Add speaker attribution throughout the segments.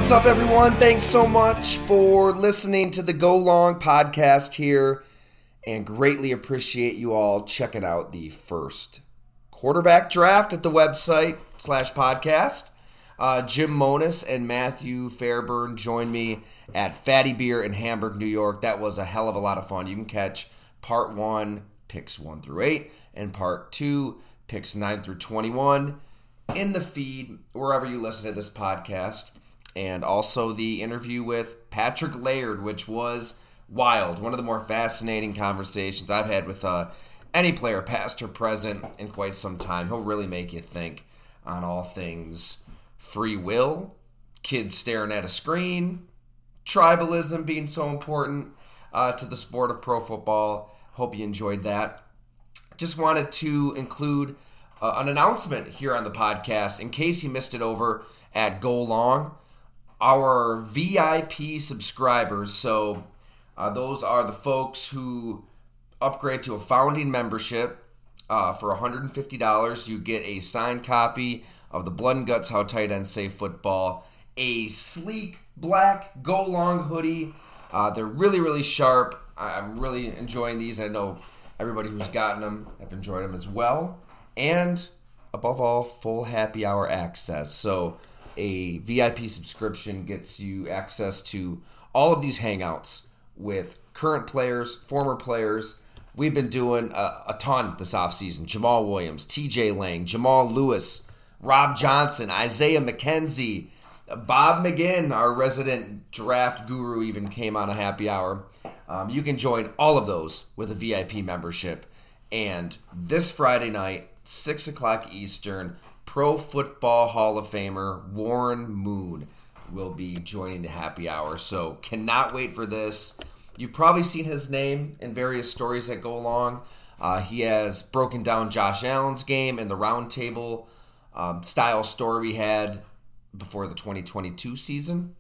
Speaker 1: What's up, everyone? Thanks so much for listening to the Go Long podcast here, and greatly appreciate you all checking out the first quarterback draft at the website /podcast. Jim Monis and Matthew Fairburn joined me at Fatty Beer in Hamburg, New York. That was a hell of a lot of fun. You can catch part 1, picks 1 through 8, and part 2, picks 9 through 21 in the feed, wherever you listen to this podcast. And also the interview with Patrick Laird, which was wild. One of the more fascinating conversations I've had with any player, past or present, in quite some time. He'll really make you think on all things free will, kids staring at a screen, tribalism being so important to the sport of pro football. Hope you enjoyed that. Just wanted to include an announcement here on the podcast in case you missed it over at Go Long. Our VIP subscribers, so those are the folks who upgrade to a founding membership for $150. You get a signed copy of the Blood and Guts How Tight Ends Save Football, a sleek black Go Long hoodie. They're really, really sharp. I'm really enjoying these. I know everybody who's gotten them have enjoyed them as well. And above all, full happy hour access. So a VIP subscription gets you access to all of these hangouts with current players, former players. We've been doing a ton this offseason. Jamal Williams, TJ Lang, Jamal Lewis, Rob Johnson, Isaiah McKenzie, Bob McGinn, our resident draft guru, even came on a happy hour. You can join all of those with a VIP membership. And this Friday night, 6 o'clock Eastern, Pro Football Hall of Famer Warren Moon will be joining the happy hour. So cannot wait for this. You've probably seen his name in various stories that go along. He has broken down Josh Allen's game in the roundtable style story we had before the 2022 season.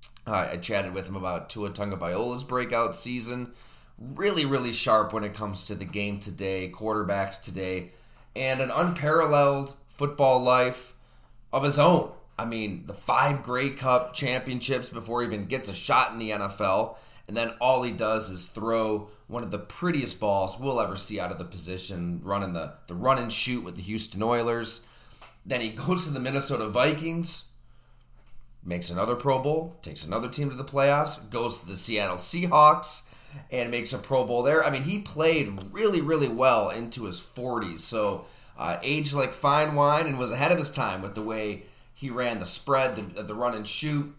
Speaker 1: I chatted with him about Tua Tagovailoa's breakout season. Really, really sharp when it comes to the game today, quarterbacks today, and an unparalleled football life of his own. I mean, the 5 Grey Cup championships before he even gets a shot in the NFL, and then all he does is throw one of the prettiest balls we'll ever see out of the position, running the run and shoot with the Houston Oilers. Then he goes to the Minnesota Vikings, makes another Pro Bowl, takes another team to the playoffs, goes to the Seattle Seahawks, and makes a Pro Bowl there. I mean, he played really, really well into his 40s, so aged like fine wine and was ahead of his time with the way he ran the spread, the run and shoot.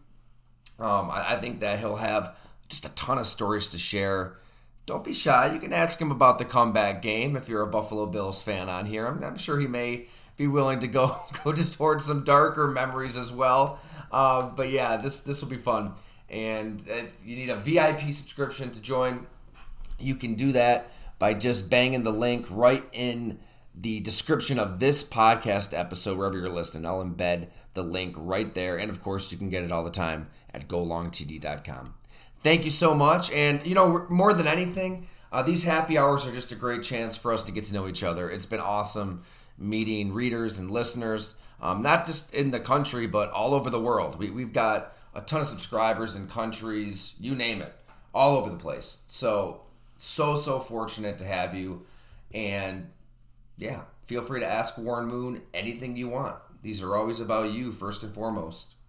Speaker 1: I think that he'll have just a ton of stories to share. Don't be shy. You can ask him about the comeback game if you're a Buffalo Bills fan on here. I'm sure he may be willing to go towards some darker memories as well. But yeah, this will be fun. And you need a VIP subscription to join. You can do that by just banging the link right in the description of this podcast episode, wherever you're listening. I'll embed the link right there. And of course, you can get it all the time at golongtd.com. Thank you so much. And, more than anything, these happy hours are just a great chance for us to get to know each other. It's been awesome meeting readers and listeners, not just in the country, but all over the world. We've got a ton of subscribers in countries, you name it, all over the place. So fortunate to have you. And yeah, feel free to ask Warren Moon anything you want. These are always about you first and foremost.